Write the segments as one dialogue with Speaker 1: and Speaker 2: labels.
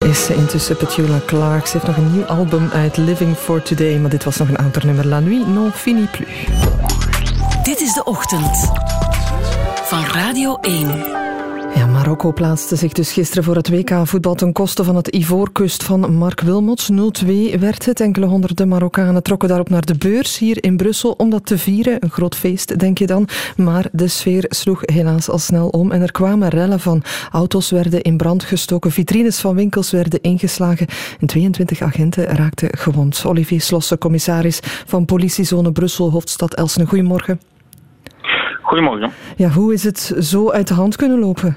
Speaker 1: is intussen Petula Clark. Ze heeft nog een nieuw album uit, Living for Today. Maar dit was nog een ouder nummer. La nuit n'en finit plus.
Speaker 2: Dit is de ochtend van Radio 1.
Speaker 1: Ja, Marokko plaatste zich dus gisteren voor het WK-voetbal ten koste van het Ivoorkust van Mark Wilmots. 0-2 werd het. Enkele honderden Marokkanen trokken daarop naar de beurs hier in Brussel om dat te vieren. Een groot feest, denk je dan. Maar de sfeer sloeg helaas al snel om en er kwamen rellen van. Auto's werden in brand gestoken, vitrines van winkels werden ingeslagen en 22 agenten raakten gewond. Olivier Slosse, commissaris van politiezone Brussel-Hoofdstad Elsene. Goedemorgen.
Speaker 3: Goedemorgen.
Speaker 1: Ja, hoe is het zo uit de hand kunnen lopen?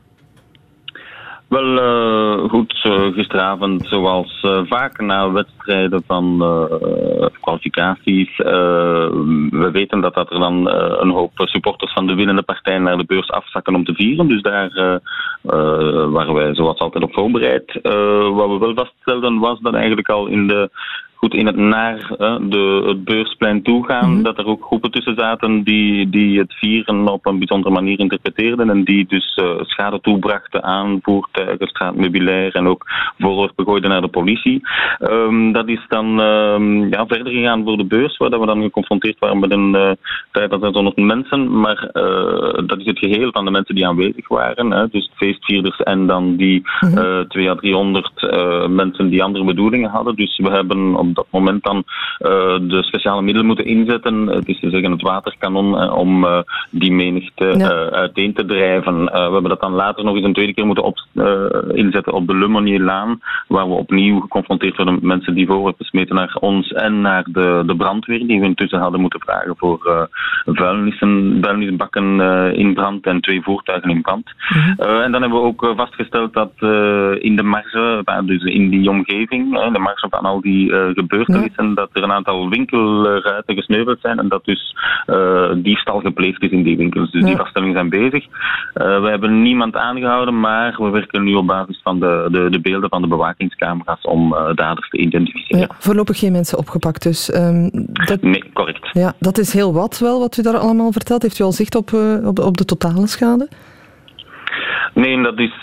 Speaker 3: Wel, goed, gisteravond, zoals vaak na wedstrijden van kwalificaties, we weten dat er dan een hoop supporters van de winnende partij naar de beurs afzakken om te vieren. Dus daar waren wij zoals altijd op voorbereid. Wat we wel vaststelden was dat eigenlijk al in het naar het beursplein toegaan, dat er ook groepen tussen zaten die het vieren op een bijzondere manier interpreteerden en die dus schade toebrachten aan voertuigen, straatmeubilair en ook voorwerpen gooiden naar de politie. Dat is dan verder gegaan voor de beurs, waar we dan geconfronteerd waren met een 500 mensen, maar dat is het geheel van de mensen die aanwezig waren, dus feestvierders en dan die 200 à 300 mensen die andere bedoelingen hadden. Dus we hebben op dat moment dan de speciale middelen moeten inzetten. Het is te zeggen het waterkanon om die menigte uiteen te drijven. We hebben dat dan later nog eens een tweede keer moeten inzetten op de Le Monnier-laan, waar we opnieuw geconfronteerd worden met mensen die voorwerpen smeten naar ons en naar de brandweer, die we intussen hadden moeten vragen voor vuilnisbakken in brand en 2 voertuigen in brand. En dan hebben we ook vastgesteld dat in de marge, dus in die omgeving, de marge van al die gebeurtenissen, dat er een aantal winkelruiten gesneuveld zijn en dat dus diefstal gepleegd is in die winkels. Dus die vaststellingen zijn bezig. We hebben niemand aangehouden, maar we werken nu op basis van de beelden van de bewakingscamera's om daders te identificeren.
Speaker 1: Ja, voorlopig geen mensen opgepakt dus.
Speaker 3: Nee, correct.
Speaker 1: Ja, dat is heel wat u daar allemaal vertelt. Heeft u al zicht op de totale schade?
Speaker 3: Nee,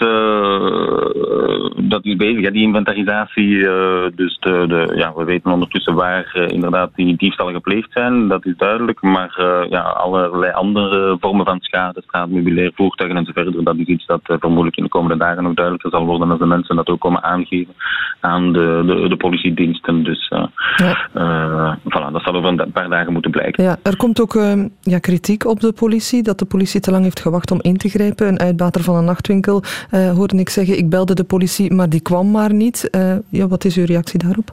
Speaker 3: dat is bezig. Ja, die inventarisatie, dus we weten ondertussen waar inderdaad die diefstallen gepleegd zijn, dat is duidelijk. Maar allerlei andere vormen van schade, straatmeubilair, voertuigen enzovoort, dat is iets dat vermoedelijk in de komende dagen nog duidelijker zal worden als de mensen dat ook komen aangeven aan de politiediensten. Dus dat zal over een paar dagen moeten blijken.
Speaker 1: Ja, er komt ook kritiek op de politie, dat de politie te lang heeft gewacht om in te grijpen. Een uitbater van een nachtwinkel hoorde ik zeggen, ik belde de politie, maar die kwam maar niet. Wat is uw reactie daarop?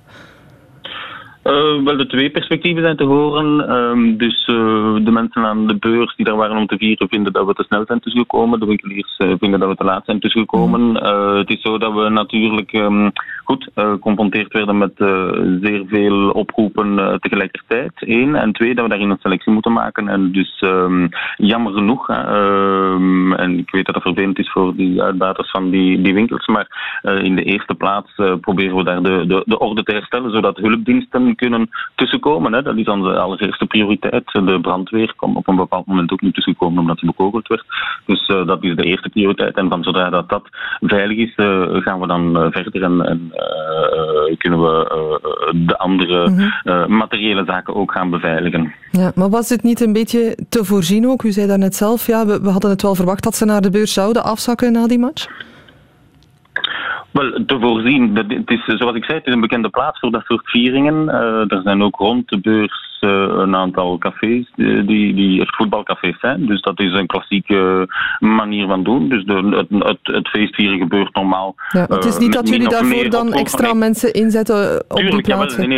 Speaker 3: Wel, de 2 perspectieven zijn te horen. Dus de mensen aan de beurs die daar waren om te vieren vinden dat we te snel zijn tussengekomen. De winkeliers vinden dat we te laat zijn tussengekomen. Het is zo dat we natuurlijk geconfronteerd werden met zeer veel oproepen tegelijkertijd. 1. En 2, dat we daarin een selectie moeten maken. En dus jammer genoeg, en ik weet dat het vervelend is voor die uitbaters van die winkels, maar in de eerste plaats proberen we daar de orde te herstellen, zodat hulpdiensten kunnen tussenkomen. Hè. Dat is onze allereerste prioriteit. De brandweer kon op een bepaald moment ook niet tussenkomen omdat ze bekogeld werd. Dus dat is de eerste prioriteit. En van zodra dat veilig is, gaan we dan verder en kunnen we de andere materiële zaken ook gaan beveiligen.
Speaker 1: Ja, maar was dit niet een beetje te voorzien ook? U zei daarnet zelf, we hadden het wel verwacht dat ze naar de beurs zouden afzakken na die match?
Speaker 3: Wel, te voorzien. Het is, zoals ik zei, het is een bekende plaats voor dat soort vieringen. Er zijn ook rond de beurs een aantal cafés die echt voetbalcafés zijn. Dus dat is een klassieke manier van doen. Dus het feestvieren gebeurt normaal. Ja,
Speaker 1: het is niet dat jullie daarvoor dan extra mensen inzetten op die plaatsen?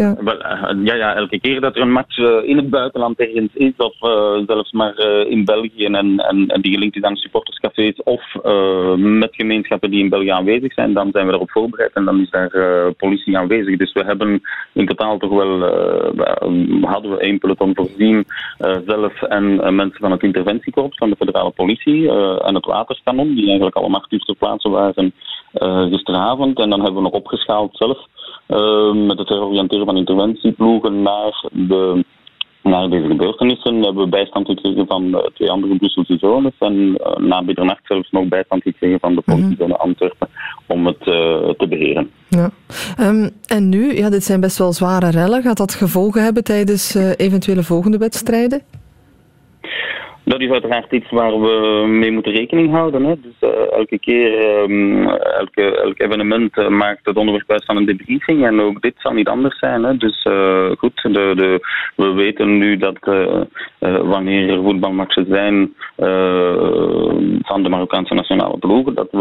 Speaker 3: Elke keer dat er een match in het buitenland ergens is, of zelfs maar in België en die gelinkt is aan supporterscafés of met gemeenschappen die in België aanwezig zijn, dan zijn we erop voorbereid en dan is daar politie aanwezig. Dus we hebben in totaal toch wel hadden we 1 peloton voorzien zelf en mensen van het interventiekorps van de federale politie en het waterkanon, die eigenlijk al om 8 uur ter plaatse waren gisteravond. En dan hebben we nog opgeschaald zelf met het heroriënteren van interventieploegen naar de Na deze gebeurtenissen hebben we bijstand gekregen van 2 andere Brusselse zones en na middernacht zelfs nog bijstand gekregen van de politiezone Antwerpen om het te beheren.
Speaker 1: Ja. En nu, dit zijn best wel zware rellen. Gaat dat gevolgen hebben tijdens eventuele volgende wedstrijden?
Speaker 3: Dat is uiteraard iets waar we mee moeten rekening houden. Hè. Dus elke keer, elk evenement maakt het onderwerp uit van een debriefing. En ook dit zal niet anders zijn. Hè. Dus goed, we weten nu dat wanneer er voetbalmatchen zijn van de Marokkaanse nationale ploegen, dat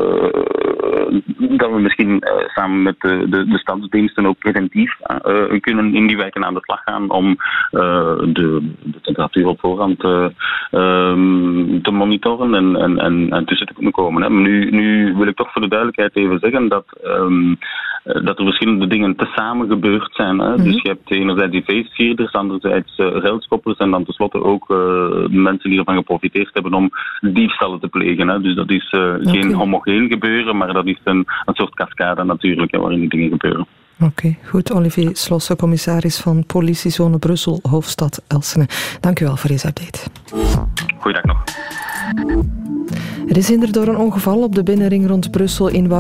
Speaker 3: we misschien samen met de stadsdiensten ook preventief kunnen in die wijken aan de slag gaan om de temperatuur op voorhand te monitoren en tussen te kunnen komen. Hè. Maar nu wil ik toch voor de duidelijkheid even zeggen dat er verschillende dingen tezamen gebeurd zijn. Hè. Dus je hebt enerzijds die feestvierders, anderzijds relschoppers en dan tenslotte ook de mensen die ervan geprofiteerd hebben om diefstallen te plegen. Hè. Dus dat is geen homogeen gebeuren, maar dat is een soort cascade natuurlijk, hè, waarin die dingen gebeuren.
Speaker 1: Oké, goed. Olivier Slosse, commissaris van Politiezone Brussel, hoofdstad Elsene. Dank u wel voor deze update.
Speaker 3: Goeiedag nog.
Speaker 1: Er is hinder door een ongeval op de binnenring rond Brussel in